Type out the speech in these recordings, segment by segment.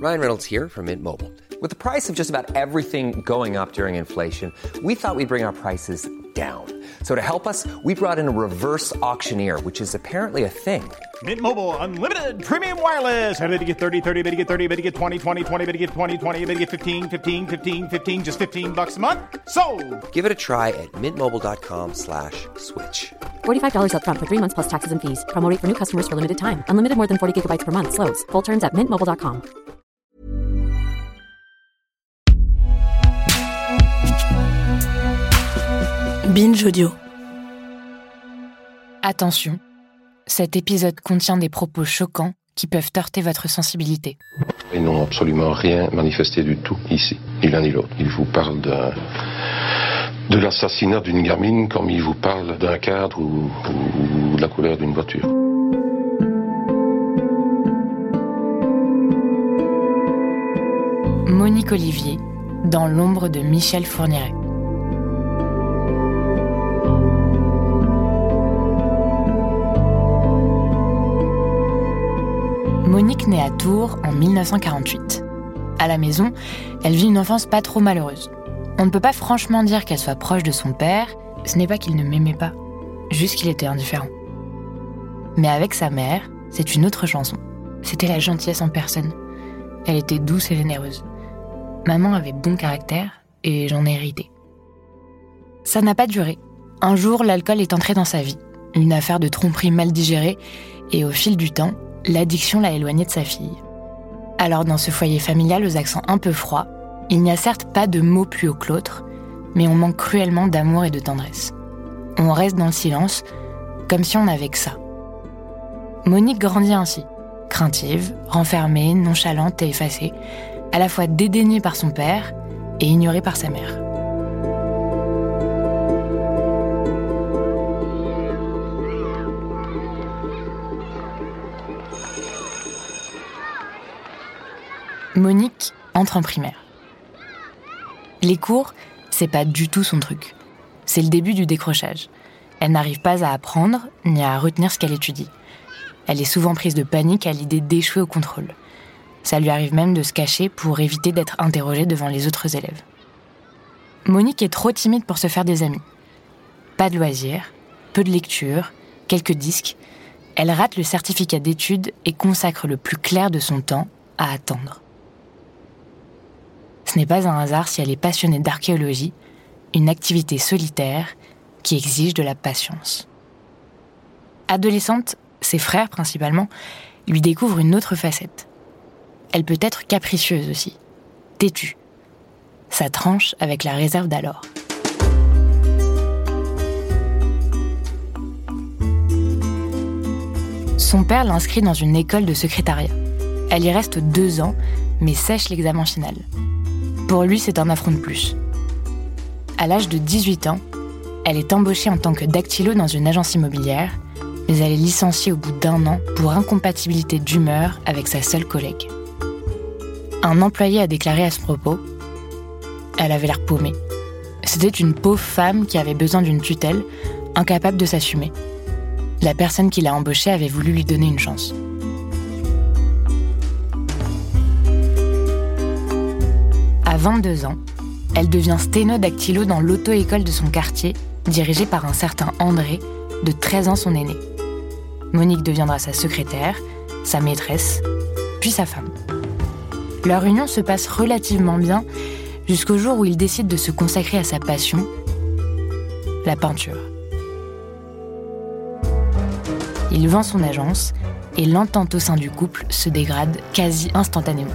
Ryan Reynolds here from Mint Mobile. With the price of just about everything going up during inflation, we thought we'd bring our prices down. So to help us, we brought in a reverse auctioneer, which is apparently a thing. Mint Mobile Unlimited Premium Wireless. How to get 30, 30, bit to get 30, bit to get 20, 20, 20, bit to get 20, 20, bit to get 15, 15, 15, 15, just $15 a month? Sold! Give it a try at mintmobile.com/switch. $45 up front for 3 months plus taxes and fees. Promo rate for new customers for limited time. Unlimited more than 40 gigabytes per month. Slows full terms at mintmobile.com. Binge Audio. Attention, cet épisode contient des propos choquants qui peuvent heurter votre sensibilité. Ils n'ont absolument rien manifesté du tout ici, ni l'un ni l'autre. Ils vous parlent de l'assassinat d'une gamine comme ils vous parlent d'un cadre ou de la couleur d'une voiture. Monique Olivier, dans l'ombre de Michel Fourniret. Monique naît à Tours en 1948. À la maison, elle vit une enfance pas trop malheureuse. On ne peut pas franchement dire qu'elle soit proche de son père, ce n'est pas qu'il ne m'aimait pas, juste qu'il était indifférent. Mais avec sa mère, c'est une autre chanson. C'était la gentillesse en personne. Elle était douce et généreuse. Maman avait bon caractère et j'en ai hérité. Ça n'a pas duré. Un jour, l'alcool est entré dans sa vie. Une affaire de tromperie mal digérée et au fil du temps, l'addiction l'a éloignée de sa fille. Alors dans ce foyer familial aux accents un peu froids, il n'y a certes pas de mots plus hauts que l'autre, mais on manque cruellement d'amour et de tendresse. On reste dans le silence, comme si on n'avait que ça. Monique grandit ainsi, craintive, renfermée, nonchalante et effacée, à la fois dédaignée par son père et ignorée par sa mère. Monique entre en primaire. Les cours, c'est pas du tout son truc. C'est le début du décrochage. Elle n'arrive pas à apprendre ni à retenir ce qu'elle étudie. Elle est souvent prise de panique à l'idée d'échouer au contrôle. Ça lui arrive même de se cacher pour éviter d'être interrogée devant les autres élèves. Monique est trop timide pour se faire des amis. Pas de loisirs, peu de lecture, quelques disques. Elle rate le certificat d'études et consacre le plus clair de son temps à attendre. Ce n'est pas un hasard si elle est passionnée d'archéologie, une activité solitaire qui exige de la patience. Adolescente, ses frères principalement, lui découvrent une autre facette. Elle peut être capricieuse aussi, têtue. Ça tranche avec la réserve d'alors. Son père l'inscrit dans une école de secrétariat. Elle y reste 2 ans, mais sèche l'examen final. Pour lui, c'est un affront de plus. À l'âge de 18 ans, elle est embauchée en tant que dactylo dans une agence immobilière, mais elle est licenciée au bout d'1 an pour incompatibilité d'humeur avec sa seule collègue. Un employé a déclaré à ce propos « Elle avait l'air paumée. C'était une pauvre femme qui avait besoin d'une tutelle, incapable de s'assumer. La personne qui l'a embauchée avait voulu lui donner une chance. » À 22 ans, elle devient sténo-dactylo dans l'auto-école de son quartier, dirigée par un certain André, de 13 ans son aîné. Monique deviendra sa secrétaire, sa maîtresse, puis sa femme. Leur union se passe relativement bien, jusqu'au jour où il décide de se consacrer à sa passion, la peinture. Il vend son agence, et l'entente au sein du couple se dégrade quasi instantanément.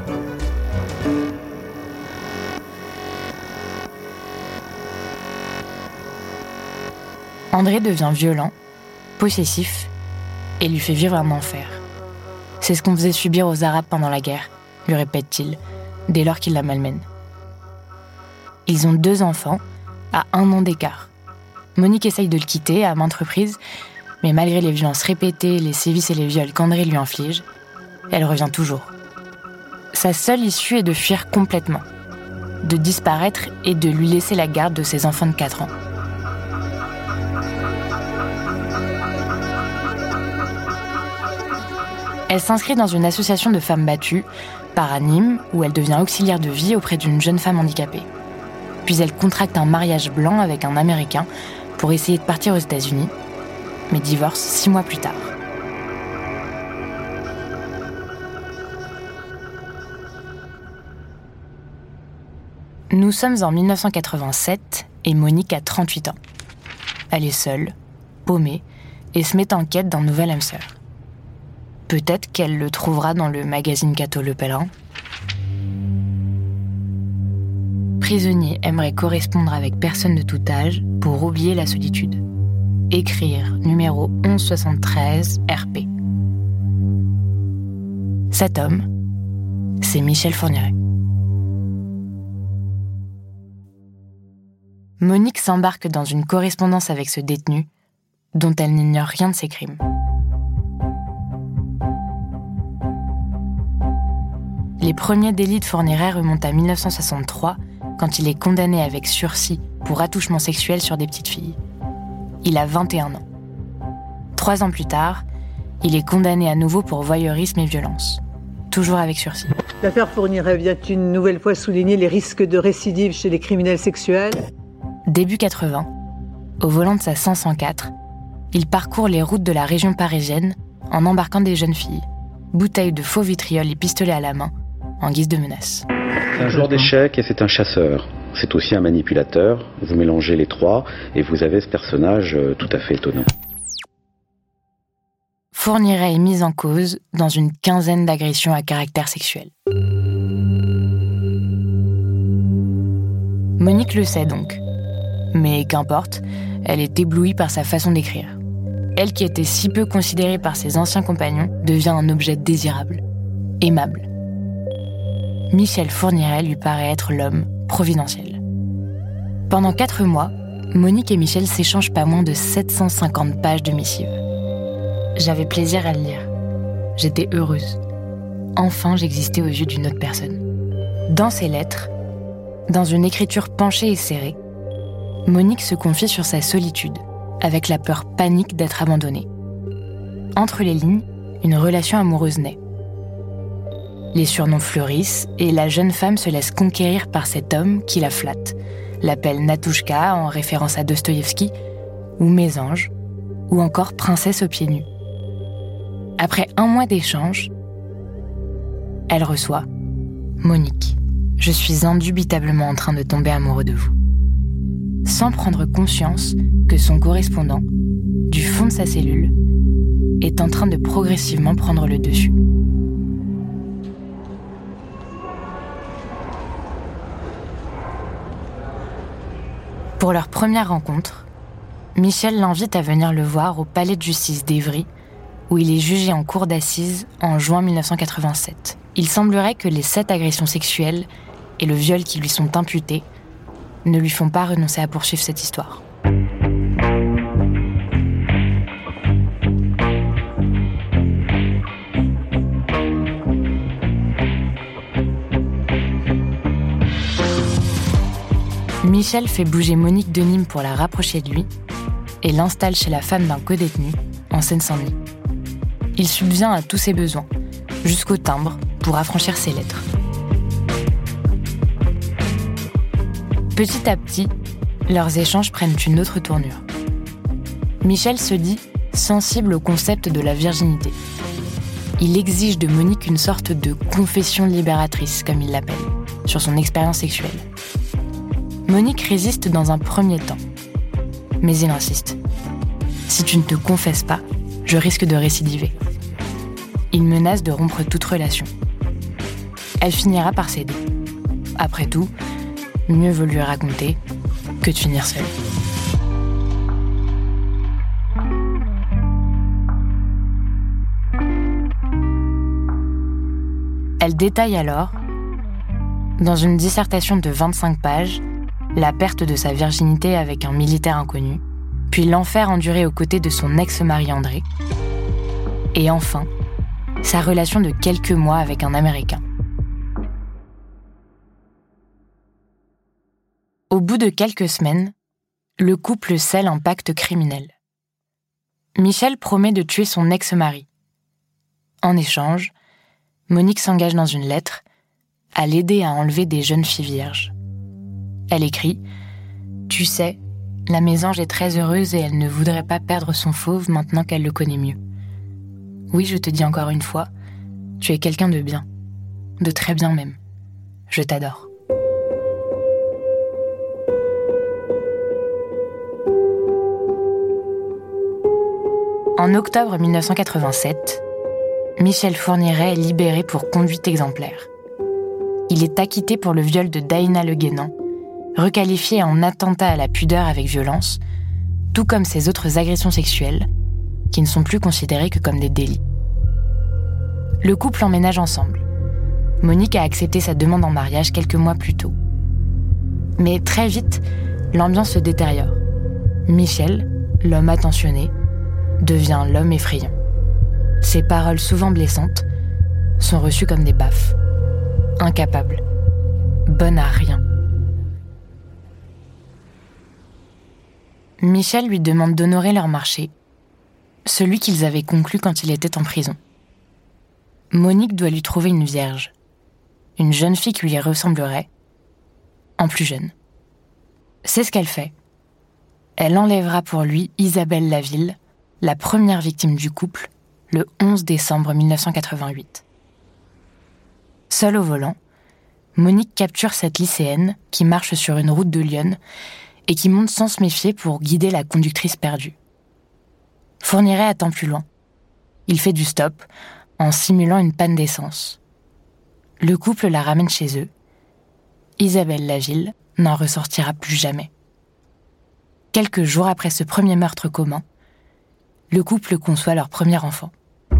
André devient violent, possessif et lui fait vivre un enfer. C'est ce qu'on faisait subir aux Arabes pendant la guerre, lui répète-t-il, dès lors qu'il la malmène. Ils ont 2 enfants, à 1 an d'écart. Monique essaye de le quitter à maintes reprises, mais malgré les violences répétées, les sévices et les viols qu'André lui inflige, elle revient toujours. Sa seule issue est de fuir complètement, de disparaître et de lui laisser la garde de ses enfants de 4 ans. Elle s'inscrit dans une association de femmes battues part à Nîmes, où elle devient auxiliaire de vie auprès d'une jeune femme handicapée. Puis elle contracte un mariage blanc avec un Américain pour essayer de partir aux États-Unis, mais divorce 6 mois plus tard. Nous sommes en 1987 et Monique a 38 ans. Elle est seule, paumée, et se met en quête d'un nouvel âme sœur. Peut-être qu'elle le trouvera dans le magazine Cato Le Pèlerin. Prisonnier aimerait correspondre avec personne de tout âge pour oublier la solitude. Écrire numéro 1173 RP. Cet homme, c'est Michel Fourniret. Monique s'embarque dans une correspondance avec ce détenu, dont elle n'ignore rien de ses crimes. Les premiers délits de Fourniret remontent à 1963, quand il est condamné avec sursis pour attouchement sexuel sur des petites filles. Il a 21 ans. 3 ans plus tard, il est condamné à nouveau pour voyeurisme et violence, toujours avec sursis. L'affaire Fourniret vient une nouvelle fois souligner les risques de récidive chez les criminels sexuels. Début 80, au volant de sa 504, il parcourt les routes de la région parisienne en embarquant des jeunes filles, bouteilles de faux vitriol et pistolets à la main, en guise de menace. C'est un joueur d'échecs et c'est un chasseur. C'est aussi un manipulateur. Vous mélangez les trois et vous avez ce personnage tout à fait étonnant. Fourniret est mis en cause dans une quinzaine d'agressions à caractère sexuel. Monique le sait donc. Mais qu'importe, elle est éblouie par sa façon d'écrire. Elle qui était si peu considérée par ses anciens compagnons devient un objet désirable, aimable. Michel Fourniret lui paraît être l'homme providentiel. Pendant 4 mois, Monique et Michel s'échangent pas moins de 750 pages de missives. J'avais plaisir à le lire. J'étais heureuse. Enfin, j'existais aux yeux d'une autre personne. Dans ses lettres, dans une écriture penchée et serrée, Monique se confie sur sa solitude, avec la peur panique d'être abandonnée. Entre les lignes, une relation amoureuse naît. Les surnoms fleurissent et la jeune femme se laisse conquérir par cet homme qui la flatte, l'appelle Natouchka en référence à Dostoïevski, ou Mésange, ou encore Princesse aux pieds nus. Après 1 mois d'échange, elle reçoit « Monique, je suis indubitablement en train de tomber amoureux de vous », sans prendre conscience que son correspondant, du fond de sa cellule, est en train de progressivement prendre le dessus. Pour leur première rencontre, Michel l'invite à venir le voir au palais de justice d'Évry, où il est jugé en cour d'assises en juin 1987. Il semblerait que les 7 agressions sexuelles et le viol qui lui sont imputés ne lui font pas renoncer à poursuivre cette histoire. Michel fait bouger Monique de Nîmes pour la rapprocher de lui et l'installe chez la femme d'un codétenu, en Seine-Saint-Denis. Il subvient à tous ses besoins, jusqu'au timbre pour affranchir ses lettres. Petit à petit, leurs échanges prennent une autre tournure. Michel se dit sensible au concept de la virginité. Il exige de Monique une sorte de confession libératrice, comme il l'appelle, sur son expérience sexuelle. Monique résiste dans un premier temps, mais il insiste. Si tu ne te confesses pas, je risque de récidiver. Il menace de rompre toute relation. Elle finira par céder. Après tout, mieux vaut lui raconter que de finir seule. Elle détaille alors, dans une dissertation de 25 pages, la perte de sa virginité avec un militaire inconnu, puis l'enfer enduré aux côtés de son ex-mari André, et enfin, sa relation de quelques mois avec un Américain. Au bout de quelques semaines, le couple scelle un pacte criminel. Michel promet de tuer son ex-mari. En échange, Monique s'engage dans une lettre à l'aider à enlever des jeunes filles vierges. Elle écrit « Tu sais, la mésange est très heureuse et elle ne voudrait pas perdre son fauve maintenant qu'elle le connaît mieux. Oui, je te dis encore une fois, tu es quelqu'un de bien, de très bien même. Je t'adore. » En octobre 1987, Michel Fourniret est libéré pour conduite exemplaire. Il est acquitté pour le viol de Daïna Le Guénan, requalifié en attentat à la pudeur avec violence, tout comme ses autres agressions sexuelles, qui ne sont plus considérées que comme des délits. Le couple emménage ensemble. Monique a accepté sa demande en mariage quelques mois plus tôt. Mais très vite, l'ambiance se détériore. Michel, l'homme attentionné, devient l'homme effrayant. Ses paroles souvent blessantes sont reçues comme des baffes. Incapable. Bonne à rien. Michel lui demande d'honorer leur marché, celui qu'ils avaient conclu quand il était en prison. Monique doit lui trouver une vierge, une jeune fille qui lui ressemblerait, en plus jeune. C'est ce qu'elle fait. Elle enlèvera pour lui Isabelle Laville, la première victime du couple, le 11 décembre 1988. Seule au volant, Monique capture cette lycéenne qui marche sur une route de Lyon et qui monte sans se méfier pour guider la conductrice perdue. Fourniret attend plus loin. Il fait du stop en simulant une panne d'essence. Le couple la ramène chez eux. Isabelle Laville n'en ressortira plus jamais. Quelques jours après ce premier meurtre commun, le couple conçoit leur premier enfant.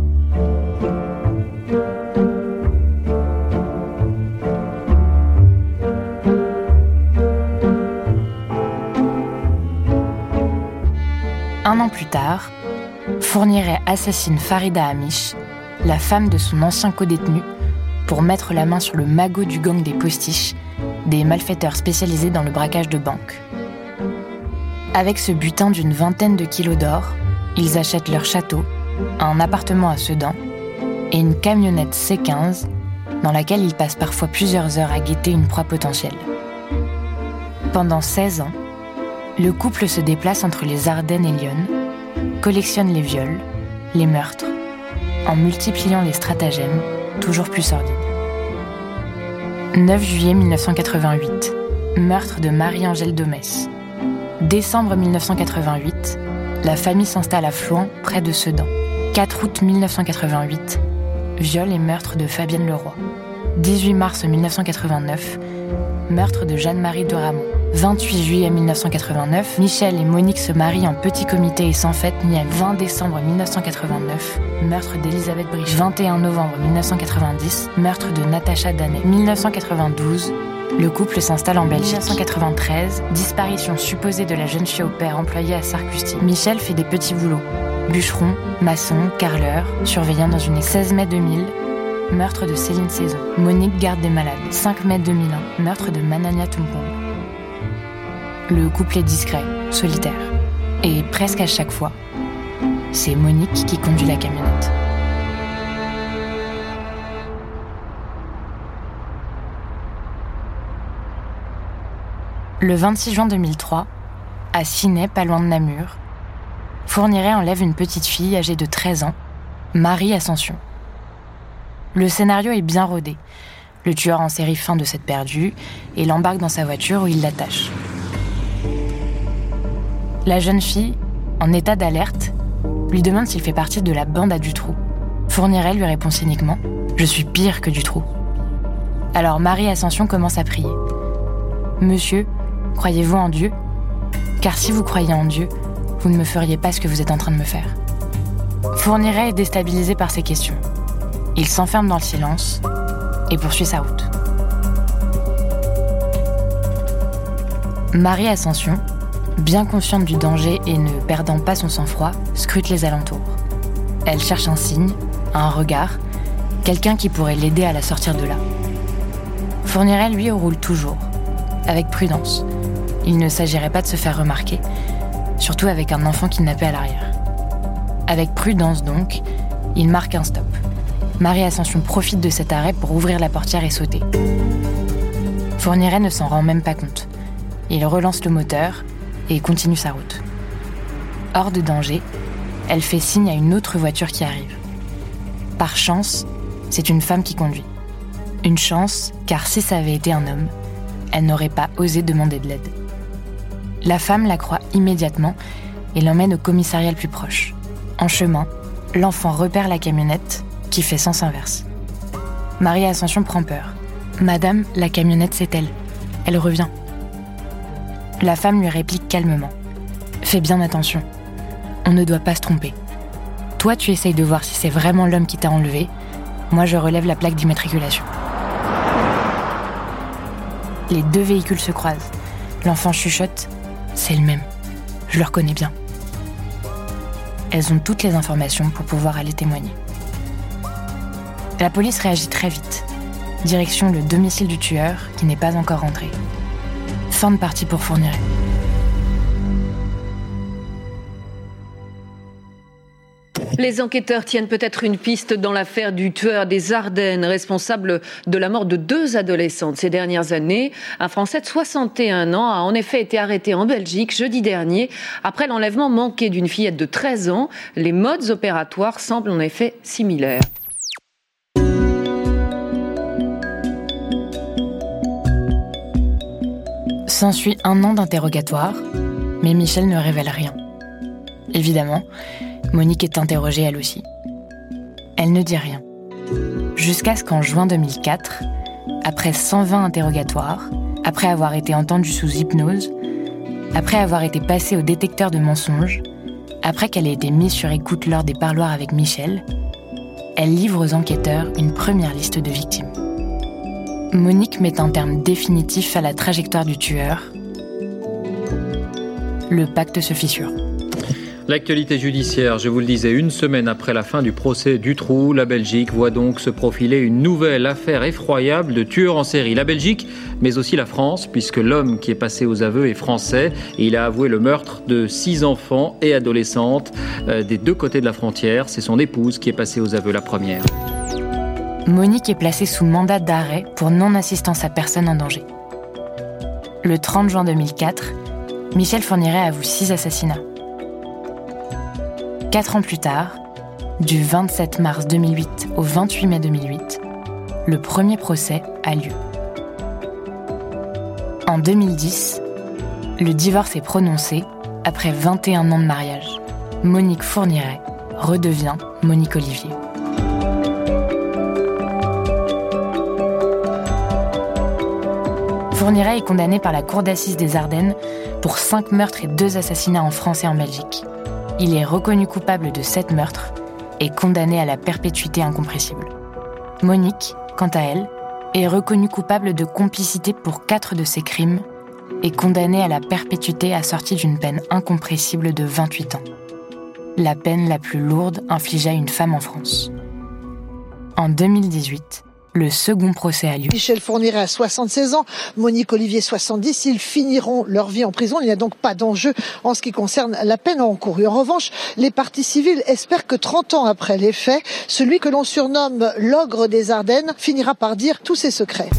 Un an plus tard, Fourniret assassine Farida Amish, la femme de son ancien codétenu, pour mettre la main sur le magot du gang des postiches, des malfaiteurs spécialisés dans le braquage de banques. Avec ce butin d'une vingtaine de kilos d'or, ils achètent leur château, un appartement à Sedan et une camionnette C15 dans laquelle ils passent parfois plusieurs heures à guetter une proie potentielle. Pendant 16 ans, le couple se déplace entre les Ardennes et Lyon, collectionne les viols, les meurtres, en multipliant les stratagèmes toujours plus sordides. 9 juillet 1988, meurtre de Marie-Angèle Domès. Décembre 1988, la famille s'installe à Floing, près de Sedan. 4 août 1988, viol et meurtre de Fabienne Leroy. 18 mars 1989, meurtre de Jeanne-Marie de Ramon. 28 juillet 1989, Michel et Monique se marient en petit comité et sans fête ni à 20 décembre 1989, meurtre d'Elisabeth Brich. 21 novembre 1990, meurtre de Natacha Danet. 1992, le couple s'installe en Belgique. 1993, disparition supposée de la jeune fille au père employée à Sarcusti. Michel fait des petits boulots. Bûcheron, maçon, carreleur, surveillant dans une école. 16 mai 2000, meurtre de Céline Saison. Monique garde des malades. 5 mai 2001, meurtre de Manania Tumpong. Le couple est discret, solitaire. Et presque à chaque fois, c'est Monique qui conduit la camionnette. Le 26 juin 2003, à Ciney, pas loin de Namur, Fourniret enlève une petite fille âgée de 13 ans, Marie Ascension. Le scénario est bien rodé. Le tueur en série feint de cette perdue et l'embarque dans sa voiture où il l'attache. La jeune fille, en état d'alerte, lui demande s'il fait partie de la bande à Dutroux. Fourniret lui répond cyniquement « Je suis pire que Dutroux ». Alors Marie Ascension commence à prier. « Monsieur, croyez-vous en Dieu ? Car si vous croyez en Dieu, vous ne me feriez pas ce que vous êtes en train de me faire. » Fourniret est déstabilisé par ces questions. Il s'enferme dans le silence et poursuit sa route. Marie Ascension, bien consciente du danger et ne perdant pas son sang-froid, scrute les alentours. Elle cherche un signe, un regard, quelqu'un qui pourrait l'aider à la sortir de là. Fourniret, lui, roule toujours, avec prudence. Il ne s'agirait pas de se faire remarquer, surtout avec un enfant kidnappé à l'arrière. Avec prudence donc, il marque un stop. Marie-Ascension profite de cet arrêt pour ouvrir la portière et sauter. Fourniret ne s'en rend même pas compte. Il relance le moteur et continue sa route. Hors de danger, elle fait signe à une autre voiture qui arrive. Par chance, c'est une femme qui conduit. Une chance, car si ça avait été un homme, elle n'aurait pas osé demander de l'aide. La femme la croit immédiatement et l'emmène au commissariat le plus proche. En chemin, l'enfant repère la camionnette qui fait sens inverse. Marie-Ascension prend peur. « Madame, la camionnette, c'est elle. Elle revient. » La femme lui réplique calmement. « Fais bien attention. On ne doit pas se tromper. Toi, tu essayes de voir si c'est vraiment l'homme qui t'a enlevé. Moi, je relève la plaque d'immatriculation. » Les deux véhicules se croisent. L'enfant chuchote. « C'est le même. Je le reconnais bien. » Elles ont toutes les informations pour pouvoir aller témoigner. La police réagit très vite. Direction le domicile du tueur, qui n'est pas encore rentré. Fin de partie pour Fourniret. Les enquêteurs tiennent peut-être une piste dans l'affaire du tueur des Ardennes, responsable de la mort de 2 adolescentes ces dernières années. Un Français de 61 ans a en effet été arrêté en Belgique jeudi dernier après l'enlèvement manqué d'une fillette de 13 ans. Les modes opératoires semblent en effet similaires. S'ensuit 1 an d'interrogatoire, mais Michel ne révèle rien. Évidemment, Monique est interrogée elle aussi. Elle ne dit rien. Jusqu'à ce qu'en juin 2004, après 120 interrogatoires, après avoir été entendue sous hypnose, après avoir été passée au détecteur de mensonges, après qu'elle ait été mise sur écoute lors des parloirs avec Michel, elle livre aux enquêteurs une première liste de victimes. Monique met un terme définitif à la trajectoire du tueur. Le pacte se fissure. L'actualité judiciaire, je vous le disais, 1 semaine après la fin du procès Dutroux, la Belgique voit donc se profiler une nouvelle affaire effroyable de tueurs en série. La Belgique, mais aussi la France, puisque l'homme qui est passé aux aveux est français et il a avoué le meurtre de 6 enfants et adolescentes des 2 côtés de la frontière. C'est son épouse qui est passée aux aveux la première. Monique est placée sous mandat d'arrêt pour non-assistance à personne en danger. Le 30 juin 2004, Michel Fourniret avoue 6 assassinats. 4 ans plus tard, du 27 mars 2008 au 28 mai 2008, le premier procès a lieu. En 2010, le divorce est prononcé après 21 ans de mariage. Monique Fourniret redevient Monique Olivier. Fourniret est condamné par la Cour d'assises des Ardennes pour 5 meurtres et 2 assassinats en France et en Belgique. Il est reconnu coupable de 7 meurtres et condamné à la perpétuité incompressible. Monique, quant à elle, est reconnue coupable de complicité pour 4 de ses crimes et condamnée à la perpétuité assortie d'une peine incompressible de 28 ans. La peine la plus lourde infligée à une femme en France. En 2018, le second procès a lieu. Michel Fourniret a 76 ans, Monique Olivier 70. Ils finiront leur vie en prison. Il n'y a donc pas d'enjeu en ce qui concerne la peine encourue. En revanche, les parties civiles espèrent que 30 ans après les faits, celui que l'on surnomme l'ogre des Ardennes finira par dire tous ses secrets.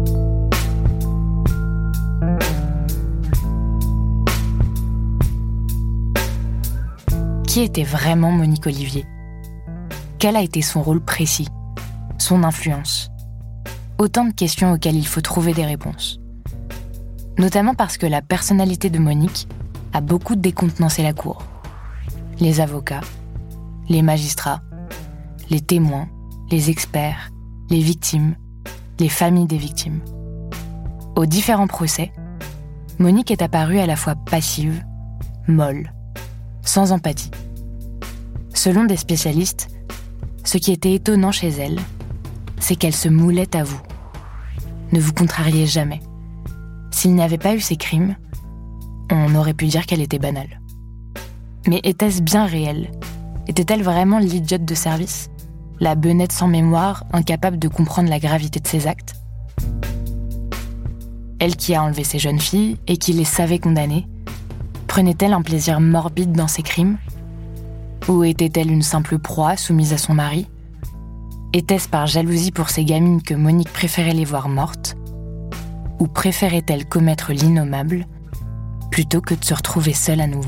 Qui était vraiment Monique Olivier ? Quel a été son rôle précis ? Son influence ? Autant de questions auxquelles il faut trouver des réponses. Notamment parce que la personnalité de Monique a beaucoup décontenancé la cour. Les avocats, les magistrats, les témoins, les experts, les victimes, les familles des victimes. Aux différents procès, Monique est apparue à la fois passive, molle, sans empathie. Selon des spécialistes, ce qui était étonnant chez elle, c'est qu'elle se moulait à vous. Ne vous contrariez jamais. S'il n'y avait pas eu ces crimes, on aurait pu dire qu'elle était banale. Mais était-ce bien réel ? Était-elle vraiment l'idiote de service ? La benette sans mémoire, incapable de comprendre la gravité de ses actes ? Elle qui a enlevé ces jeunes filles et qui les savait condamnées, prenait-elle un plaisir morbide dans ses crimes ? Ou était-elle une simple proie soumise à son mari ? Était-ce par jalousie pour ces gamines que Monique préférait les voir mortes ? Ou préférait-elle commettre l'innommable plutôt que de se retrouver seule à nouveau ?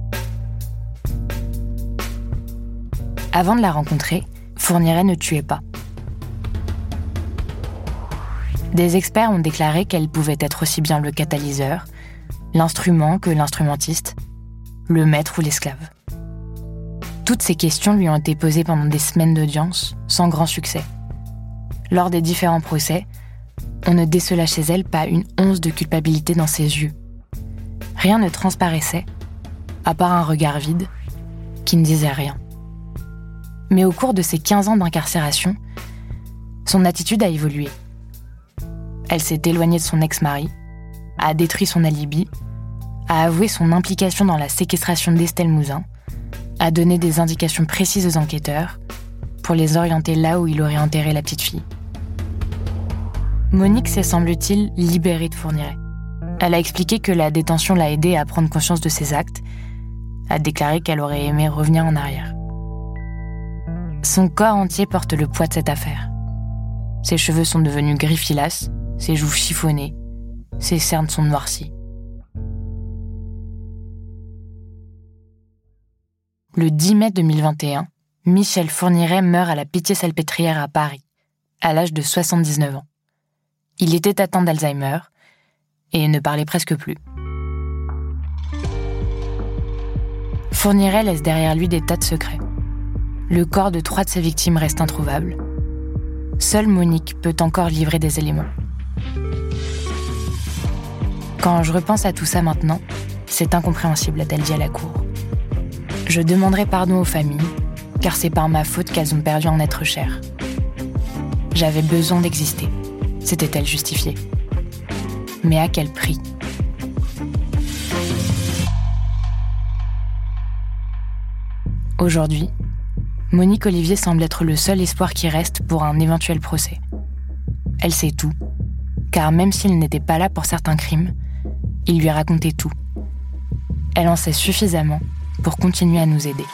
Avant de la rencontrer, Fourniret ne tuait pas. Des experts ont déclaré qu'elle pouvait être aussi bien le catalyseur, l'instrument que l'instrumentiste, le maître ou l'esclave. Toutes ces questions lui ont été posées pendant des semaines d'audience, sans grand succès. Lors des différents procès, on ne décela chez elle pas une once de culpabilité dans ses yeux. Rien ne transparaissait, à part un regard vide, qui ne disait rien. Mais au cours de ces 15 ans d'incarcération, son attitude a évolué. Elle s'est éloignée de son ex-mari, a détruit son alibi, a avoué son implication dans la séquestration d'Estelle Mouzin, a donné des indications précises aux enquêteurs pour les orienter là où il aurait enterré la petite fille. Monique s'est, semble-t-il, libérée de Fourniret. Elle a expliqué que la détention l'a aidée à prendre conscience de ses actes, a déclaré qu'elle aurait aimé revenir en arrière. Son corps entier porte le poids de cette affaire. Ses cheveux sont devenus gris filasse, ses joues chiffonnées, ses cernes sont noircies. Le 10 mai 2021, Michel Fourniret meurt à la Pitié-Salpêtrière à Paris, à l'âge de 79 ans. Il était atteint d'Alzheimer et ne parlait presque plus. Fourniret laisse derrière lui des tas de secrets. Le corps de 3 de ses victimes reste introuvable. Seule Monique peut encore livrer des éléments. Quand je repense à tout ça maintenant, c'est incompréhensible, a-t-elle dit à la cour. Je demanderai pardon aux familles, car c'est par ma faute qu'elles ont perdu un être cher. J'avais besoin d'exister, s'était-elle justifiée. Mais à quel prix ? Aujourd'hui, Monique Olivier semble être le seul espoir qui reste pour un éventuel procès. Elle sait tout, car même s'il n'était pas là pour certains crimes, il lui racontait tout. Elle en sait suffisamment pour continuer à nous aider.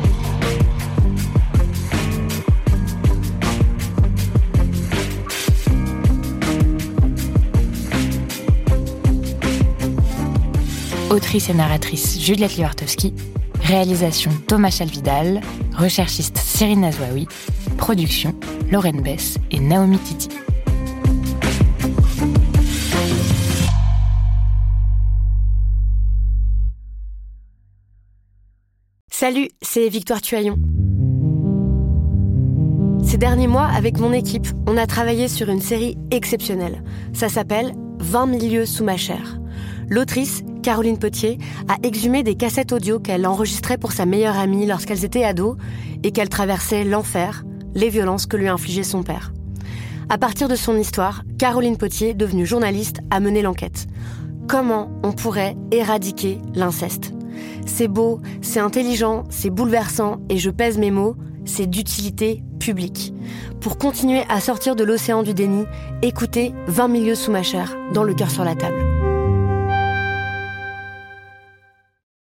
Autrice et narratrice Juliette Liwartowski, réalisation Thomas Chalvidal, recherchiste Cyrine Azouaoui, production Lorraine Bess et Naomi Titi. Salut, c'est Victoire Tuaillon. Ces derniers mois, avec mon équipe, on a travaillé sur une série exceptionnelle. Ça s'appelle 20 milieux sous ma chair. L'autrice, Caroline Potier, a exhumé des cassettes audio qu'elle enregistrait pour sa meilleure amie lorsqu'elles étaient ados et qu'elle traversait l'enfer, les violences que lui infligeait son père. À partir de son histoire, Caroline Potier, devenue journaliste, a mené l'enquête. Comment on pourrait éradiquer l'inceste ? C'est beau, c'est intelligent, c'est bouleversant et je pèse mes mots, c'est d'utilité publique. Pour continuer à sortir de l'océan du déni, écoutez 20 milieux sous ma chair, dans Le cœur sur la table.